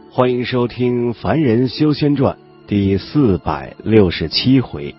欢迎收听《凡人修仙传》第467回。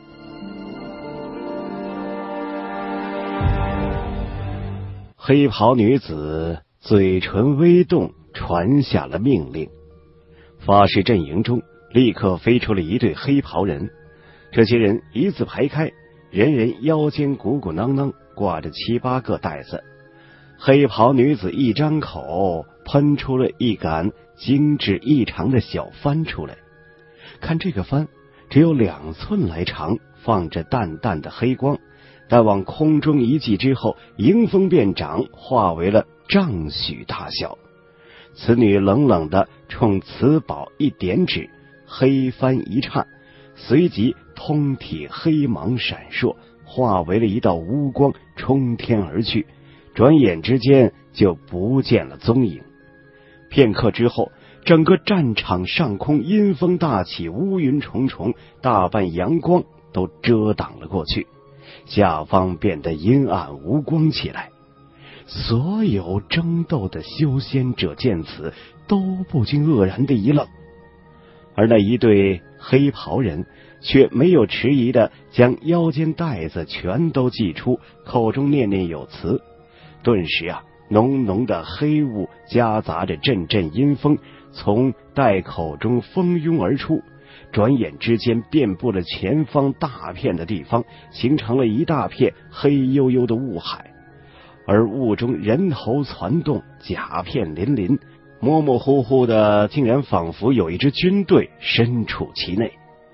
黑袍女子嘴唇微动，传下了命令。法师阵营中立刻飞出了一队黑袍人，这些人一字排开，人人腰间鼓鼓囊囊挂着7、8个袋子。黑袍女子一张口，喷出了一杆精致异常的小幡出来。看这个幡只有2寸来长，放着淡淡的黑光，但往空中一击之后，迎风便长，化为了丈许大小。此女冷冷地冲此宝一点指，黑幡一颤，随即通体黑芒闪烁，化为了一道乌光，冲天而去，转眼之间就不见了踪影。片刻之后，整个战场上空阴风大起，乌云重重，大半阳光都遮挡了过去，下方变得阴暗无光起来。所有争斗的修仙者见此，都不禁愕然的一愣，而那一对黑袍人却没有迟疑的将腰间带子全都祭出，口中念念有词。顿时浓浓的黑雾夹杂着阵阵阴风，从袋口中蜂拥而出，转眼之间遍布了前方大片的地方，形成了一大片黑黝黝的雾海。而雾中人头攒动，甲片鳞鳞，模模糊糊的，竟然仿佛有一支军队身处其内。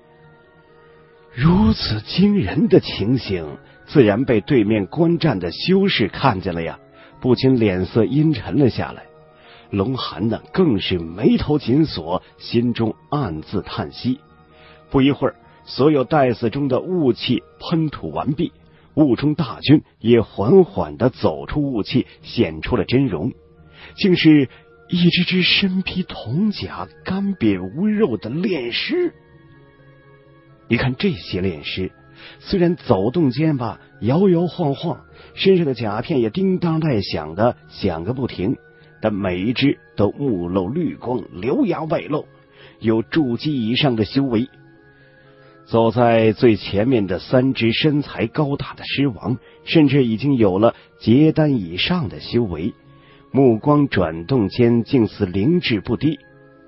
如此惊人的情形，自然被对面观战的修士看见了呀，不禁脸色阴沉了下来。龙寒呢，更是眉头紧锁，心中暗自叹息。不一会儿，所有袋子中的雾气喷吐完毕，雾中大军也缓缓地走出雾气，显出了真容，竟是一只只身披铜甲、干瘪无肉的炼尸。你看这些炼尸，虽然走动间摇摇晃晃，身上的甲片也叮当带响的响个不停，但每一只都目露绿光，獠牙外露，有筑基以上的修为。走在最前面的3只身材高大的尸王，甚至已经有了结丹以上的修为，目光转动间竟似灵智不低。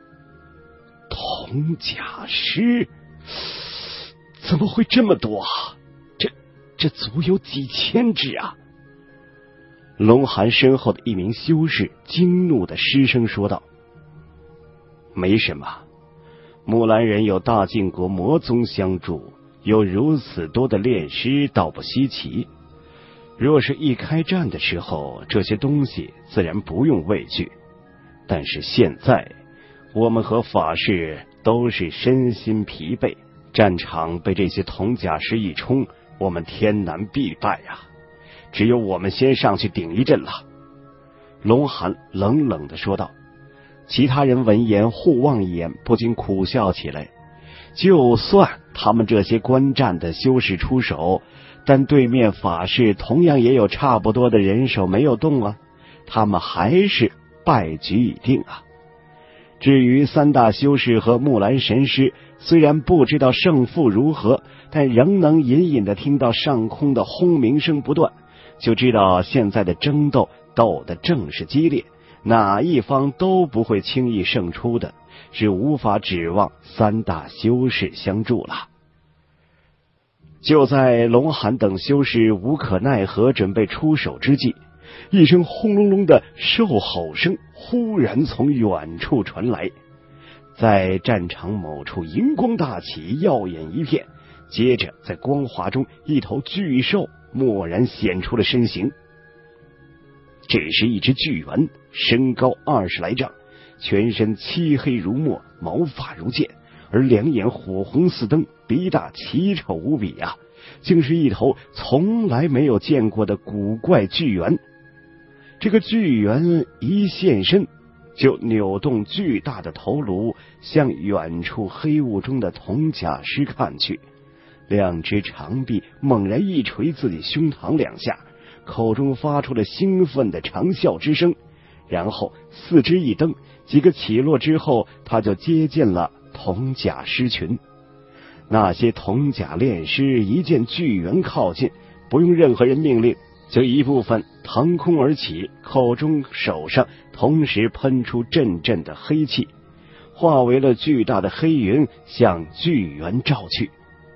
铜甲尸怎么会这么多这足有几千只啊！龙寒身后的一名修士惊怒的失声说道：没什么，木兰人有大晋国魔宗相助，有如此多的炼尸倒不稀奇。若是一开战的时候，这些东西自然不用畏惧，但是现在我们和法师都是身心疲惫，战场被这些铜甲尸一冲，我们天南必败呀！只有我们先上去顶一阵了。龙寒冷冷地说道。其他人闻言互望一眼，不禁苦笑起来。就算他们这些观战的修士出手，但对面法师同样也有差不多的人手没有动啊，他们还是败局已定啊。至于3大修士和木兰神师，虽然不知道胜负如何，但仍能隐隐地听到上空的轰鸣声不断，就知道现在的争斗斗得正是激烈，哪一方都不会轻易胜出的，是无法指望3大修士相助了。就在龙寒等修士无可奈何准备出手之际，一声轰隆隆的兽吼声忽然从远处传来，在战场某处银光大起，耀眼一片，接着在光华中一头巨兽蓦然显出了身形。这是一只巨猿，身高20来丈，全身漆黑如墨，毛发如剑，而两眼火红似灯，鼻大奇丑无比啊，竟是一头从来没有见过的古怪巨猿。这个巨猿一现身，就扭动巨大的头颅，向远处黑雾中的铜甲尸看去，2只长臂猛然一捶自己胸膛2下，口中发出了兴奋的长啸之声， 然后四肢一蹬，几个起落之后，他就接近了铜甲狮群。那些铜甲炼尸一见巨猿靠近，不用任何人命令，就一部分腾空而起，口中手上同时喷出阵阵的黑气，化为了巨大的黑云，向巨猿照去。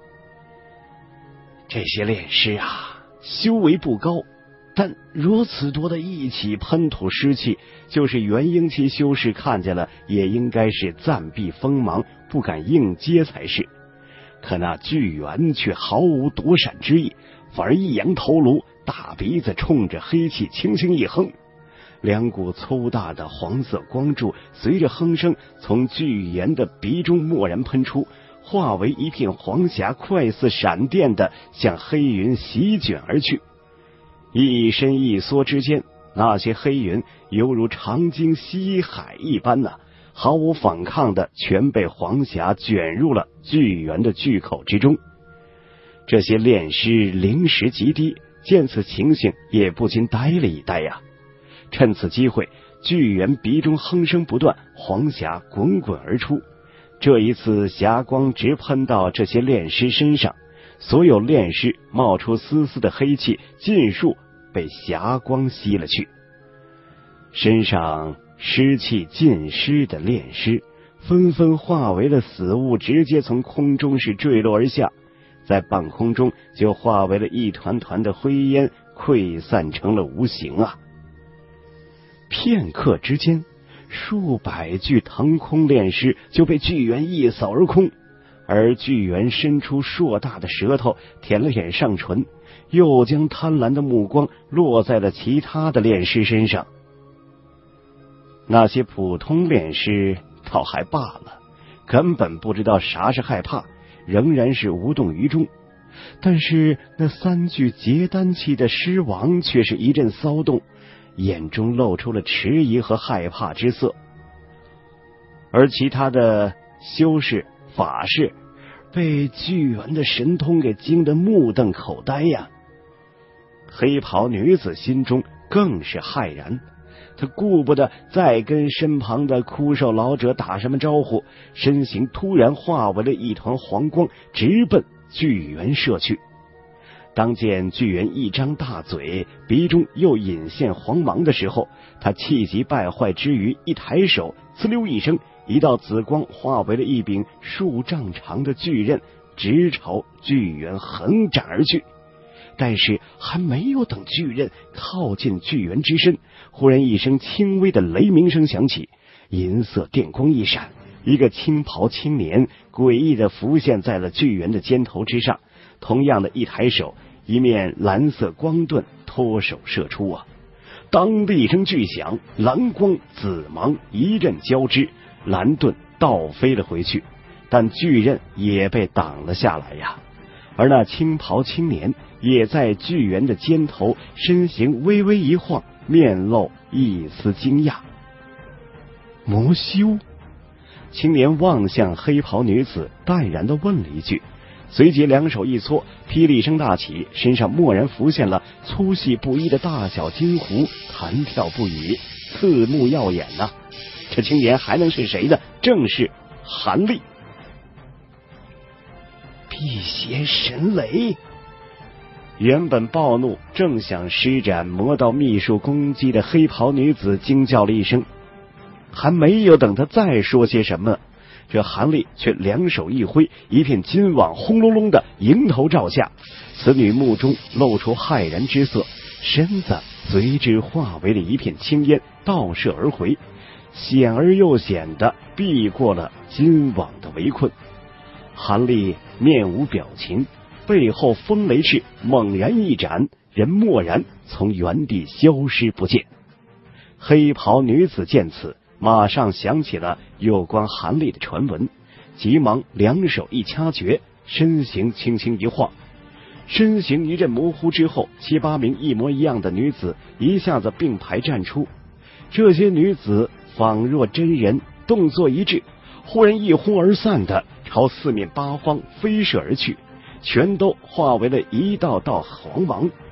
这些炼尸啊，修为不高，但如此多的一起喷吐尸气，就是元婴期修士看见了，也应该是暂避锋芒，不敢硬接才是。可那巨猿却毫无躲闪之意，反而一扬头颅，大鼻子冲着黑气轻轻一哼，两股粗大的黄色光柱随着哼声从巨猿的鼻中蓦然喷出，化为一片黄霞，快似闪电的向黑云席卷而去。一伸一缩之间，那些黑云犹如长鲸西海一般毫无反抗的全被黄霞卷入了巨猿的巨口之中。这些炼尸灵识极低，见此情形也不禁呆了一呆呀。趁此机会，巨猿鼻中哼声不断，黄霞滚滚而出。这一次霞光直喷到这些炼尸身上，所有炼尸冒出丝丝的黑气，尽数被霞光吸了去。身上湿气尽失的炼尸纷纷化为了死物，直接从空中是坠落而下，在半空中就化为了一团团的灰烟，溃散成了无形啊。片刻之间，数百具腾空炼尸就被巨猿一扫而空，而巨猿伸出硕大的舌头舔了舔上唇，又将贪婪的目光落在了其他的炼尸身上。那些普通炼尸倒还罢了，根本不知道啥是害怕，仍然是无动于衷。但是那3具结丹期的尸王却是一阵骚动，眼中露出了迟疑和害怕之色。而其他的修士法士被巨猿的神通给惊得目瞪口呆呀。黑袍女子心中更是骇然，她顾不得再跟身旁的枯瘦老者打什么招呼，身形突然化为了一团黄光，直奔巨猿射去。当见巨猿一张大嘴，鼻中又隐现黄芒的时候，他气急败坏之余，一抬手，呲溜一声，一道紫光化为了一柄数丈长的巨刃，直朝巨猿横斩而去。但是还没有等巨刃靠近巨猿之身，忽然一声轻微的雷鸣声响起，银色电光一闪，一个青袍青年诡异的浮现在了巨猿的肩头之上，同样的一抬手，一面蓝色光盾脱手射出啊！当的一声巨响，蓝光紫芒一阵交织，蓝盾倒飞了回去，但巨刃也被挡了下来呀。而那青袍青年也在巨猿的肩头，身形微微一晃，面露一丝惊讶。魔修？青年望向黑袍女子，淡然地问了一句，随即两手一搓，霹雳声大起，身上蓦然浮现了粗细不一的大小金狐，弹跳不已，刺目耀眼呐。这青年还能是谁呢？正是韩立。辟邪神雷！原本暴怒正想施展魔道秘术攻击的黑袍女子惊叫了一声，还没有等他再说些什么，这韩立却两手一挥，一片金网轰隆隆的迎头照下。此女目中露出骇然之色，身子随之化为了一片青烟，倒射而回，险而又险的避过了金网的围困。韩立面无表情，背后风雷翅猛然一展，人蓦然从原地消失不见。黑袍女子见此，马上想起了有关韩立的传闻，急忙两手一掐诀，身形轻轻一晃，身形一阵模糊之后，7、8名一模一样的女子一下子并排站出。这些女子仿若真人，动作一致，忽然一哄而散的朝四面八方飞射而去，全都化为了一道道黄芒，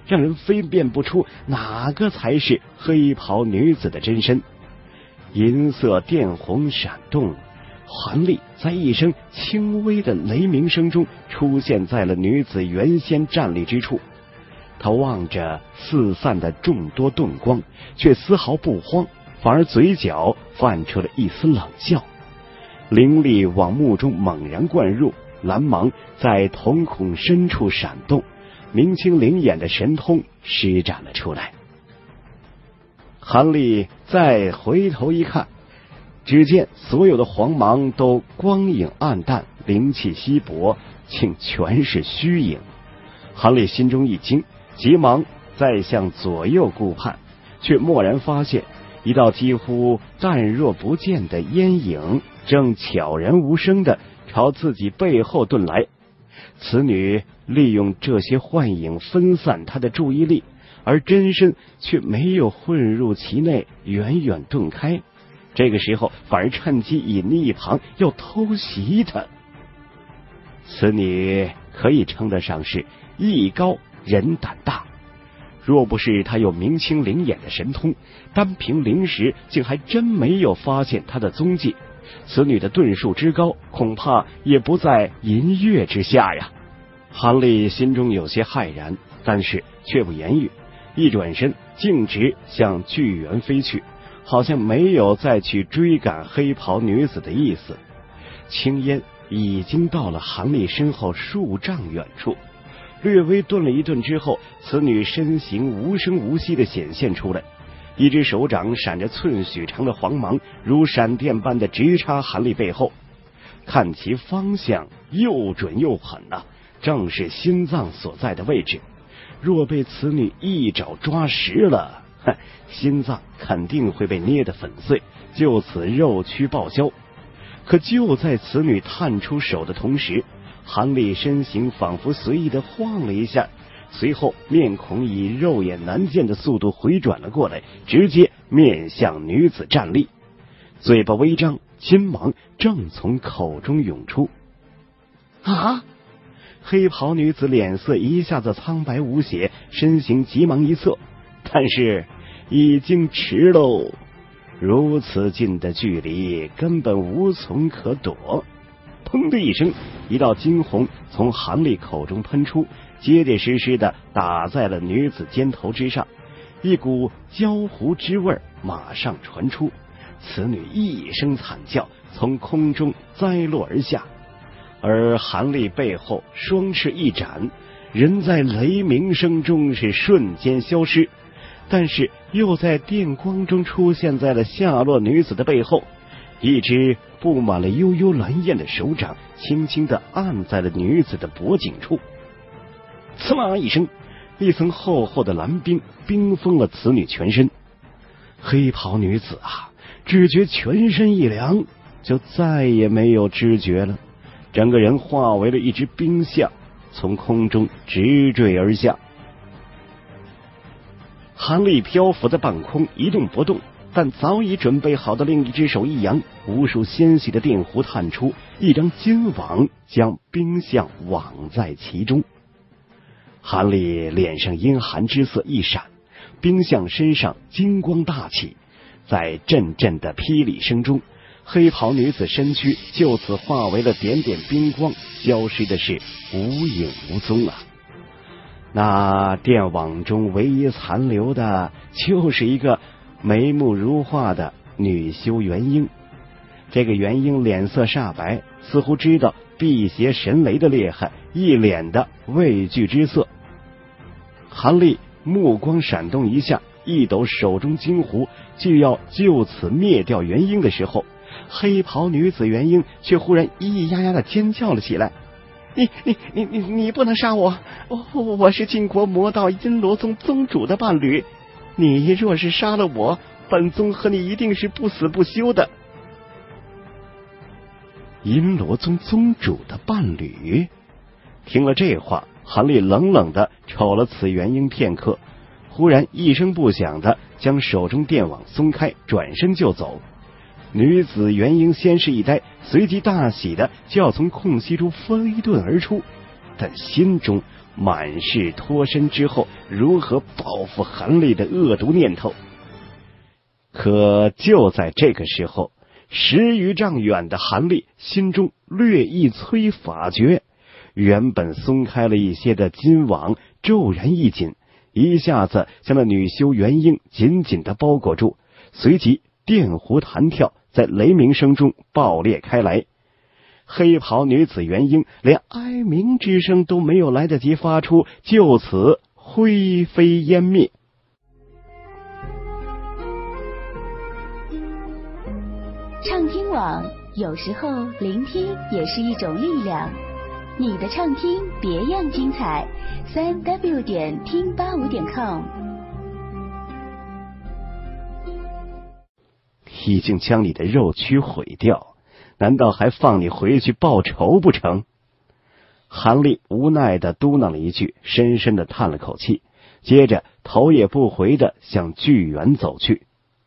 让人分辨不出哪个才是黑袍女子的真身。银色电红闪动，韩立在一声轻微的雷鸣声中出现在了女子原先站立之处。他望着四散的众多盾光，却丝毫不慌，反而嘴角泛出了一丝冷笑。灵力往目中猛然灌入，蓝芒在瞳孔深处闪动，明清灵眼的神通施展了出来。韩立再回头一看，只见所有的黄芒都光影暗淡，灵气稀薄，竟全是虚影。韩立心中一惊，急忙再向左右顾盼，却蓦然发现一道几乎淡若不见的烟影正悄然无声地朝自己背后遁来。此女利用这些幻影分散她的注意力，而真身却没有混入其内，远远遁开。这个时候反而趁机隐匿一旁，要偷袭他。此女可以称得上是艺高人胆大，若不是她有明清灵眼的神通，单凭灵识竟还真没有发现她的踪迹。此女的遁术之高，恐怕也不在银月之下呀。韩立心中有些骇然，但是却不言语，一转身径直向巨园飞去，好像没有再去追赶黑袍女子的意思。青烟已经到了韩立身后数丈远处，略微顿了一顿之后，此女身形无声无息地显现出来，一只手掌闪着寸许长的黄芒，如闪电般的直插韩立背后。看其方向又准又狠啊，正是心脏所在的位置。若被此女一爪抓实了，心脏肯定会被捏得粉碎，就此肉躯报销。可就在此女探出手的同时，韩立身形仿佛随意的晃了一下，随后面孔以肉眼难见的速度回转了过来，直接面向女子站立，嘴巴微张，金芒正从口中涌出。啊！黑袍女子脸色一下子苍白无血，身形急忙一侧，但是已经迟喽，如此近的距离根本无从可躲。砰的一声，一道惊鸿从韩立口中喷出，结结实实的打在了女子肩头之上，一股焦糊之味马上传出。此女一声惨叫，从空中栽落而下，而韩立背后双翅一展，人在雷鸣声中是瞬间消失，但是又在电光中出现在了下落女子的背后，一只布满了幽幽蓝焰的手掌轻轻地按在了女子的脖颈处。刺啦一声，一层厚厚的蓝冰冰封了此女全身。黑袍女子啊，只觉全身一凉，就再也没有知觉了，整个人化为了一只冰象，从空中直坠而下。韩立漂浮在半空一动不动，但早已准备好的另一只手一扬，无数纤细的电弧探出，一张金网将冰象网在其中。韩立脸上阴寒之色一闪，冰象身上金光大起，在阵阵的霹雳声中，黑袍女子身躯就此化为了点点冰光，消失的是无影无踪啊。那电网中唯一残留的就是一个眉目如画的女修元婴。这个元婴脸色煞白，似乎知道辟邪神雷的厉害，一脸的畏惧之色。韩立目光闪动一下，一抖手中金壶，就要就此灭掉元婴的时候，黑袍女子元婴却忽然咿咿呀呀的尖叫了起来。你不能杀我！我是晋国魔道阴罗宗宗主的伴侣，你若是杀了我，本宗和你一定是不死不休的。阴罗宗宗主的伴侣？听了这话，韩立冷冷的瞅了此元婴片刻，忽然一声不响的将手中电网松开，转身就走。女子元婴先是一呆，随即大喜的就要从空隙中飞遁而出。 但心中满是脱身之后如何报复韩立的恶毒念头。可就在这个时候，10余丈远的韩立心中略一催法觉，原本松开了一些的金网骤然一紧，一下子将那女修元婴紧紧地包裹住，随即电弧弹跳，在雷鸣声中爆裂开来。黑袍女子元婴连哀鸣之声都没有来得及发出，就此灰飞烟灭。 畅听网，有时候聆听也是一种力量。你的畅听别样精彩，3w 点听85.com。 已经将你的肉躯毁掉，难道还放你回去报仇不成？韩立无奈地嘟囔了一句，深深地叹了口气，接着头也不回地向剧园走去。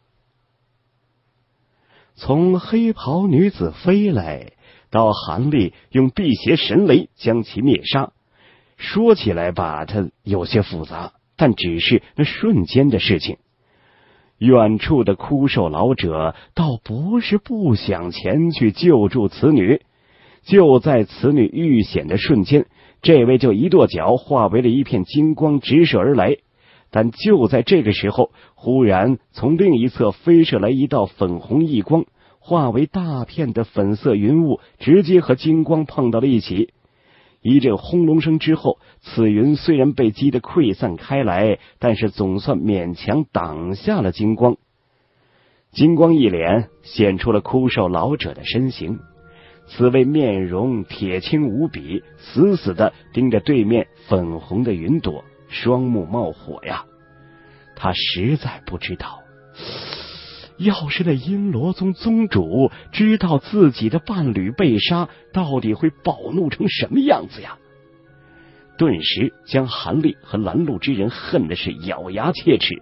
从黑袍女子飞来到韩立用辟邪神雷将其灭杀，说起来吧，它有些复杂，但只是那瞬间的事情。远处的枯瘦老者倒不是不想前去救助此女，就在此女遇险的瞬间，这位就一跺脚化为了一片金光直射而来。但就在这个时候，忽然从另一侧飞射来一道粉红异光，化为大片的粉色云雾，直接和金光碰到了一起。一阵轰隆声之后，此云虽然被击得溃散开来，但是总算勉强挡下了金光。金光一脸显出了枯瘦老者的身形，此位面容铁青无比，死死地盯着对面粉红的云朵，双目冒火呀。他实在不知道，要是那阴罗宗宗主知道自己的伴侣被杀，到底会暴怒成什么样子呀？顿时将韩立和拦路之人恨的是咬牙切齿。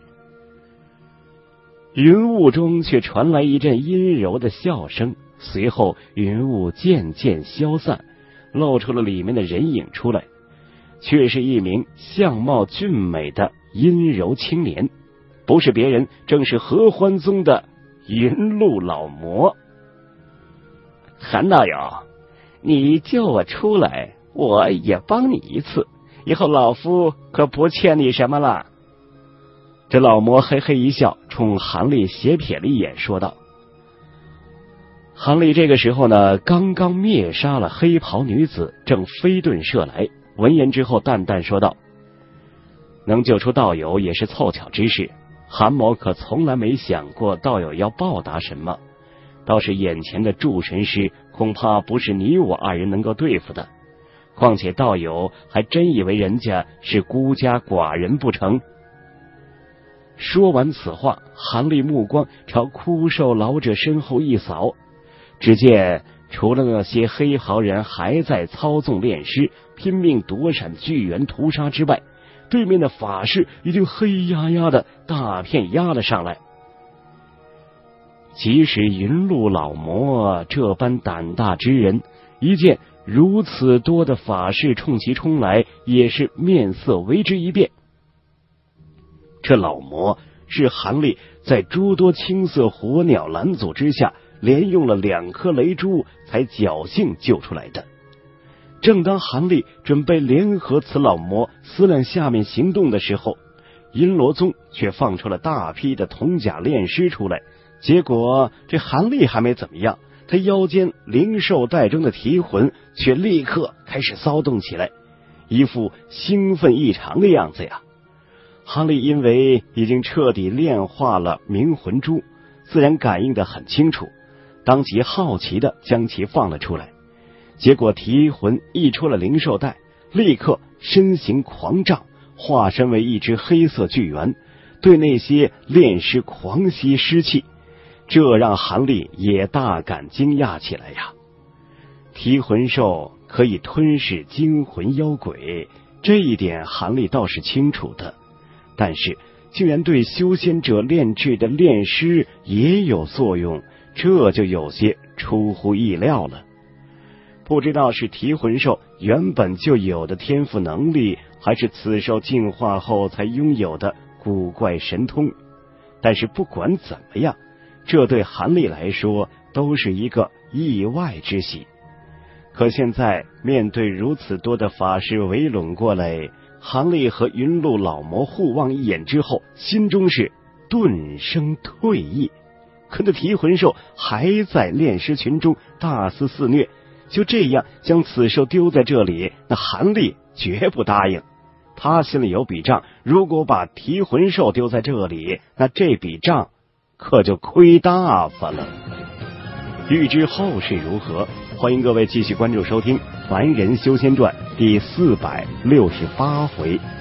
云雾中却传来一阵阴柔的笑声，随后云雾渐渐消散，露出了里面的人影出来，却是一名相貌俊美的阴柔青年，不是别人，正是合欢宗的云路老魔。韩道友，你救我出来，我也帮你一次，以后老夫可不欠你什么了。这老魔嘿嘿一笑，冲韩立斜瞥了一眼，说道。韩立这个时候呢，刚刚灭杀了黑袍女子，正飞遁射来，闻言之后淡淡说道：能救出道友也是凑巧之事，韩某可从来没想过道友要报答什么，倒是眼前的祝神师恐怕不是你我二人能够对付的，况且道友还真以为人家是孤家寡人不成？说完此话，韩立目光朝枯瘦老者身后一扫，只见除了那些黑袍人还在操纵炼尸拼命躲闪巨猿屠杀之外，对面的法师已经黑压压的大片压了上来。即使云路老魔这般胆大之人，一见如此多的法士冲其冲来，也是面色为之一变。这老魔是韩立在诸多青色火鸟拦阻之下，连用了2颗雷珠才侥幸救出来的。正当韩立准备联合此老魔思量下面行动的时候，阴罗宗却放出了大批的铜甲炼尸出来。结果这韩立还没怎么样，他腰间灵兽带中的提魂却立刻开始骚动起来，一副兴奋异常的样子呀。韩立因为已经彻底炼化了冥魂珠，自然感应得很清楚，当即好奇的将其放了出来。结果提魂一出了灵兽带，立刻身形狂涨，化身为一只黑色巨猿，对那些炼尸狂吸尸气，这让韩立也大感惊讶起来呀。提魂兽可以吞噬精魂妖鬼，这一点韩立倒是清楚的，但是竟然对修仙者炼制的炼尸也有作用，这就有些出乎意料了。 不知道是提魂兽原本就有的天赋能力，还是此兽进化后才拥有的古怪神通。但是不管怎么样，这对韩立来说都是一个意外之喜。可现在面对如此多的法师围拢过来，韩立和云路老魔互望一眼之后，心中是顿生退意。可那提魂兽还在炼尸群中大肆肆虐，就这样将此兽丢在这里，那韩立绝不答应。他心里有笔账，如果把提魂兽丢在这里，那这笔账可就亏大发了。欲知后事如何，欢迎各位继续关注收听《凡人修仙传》第468回。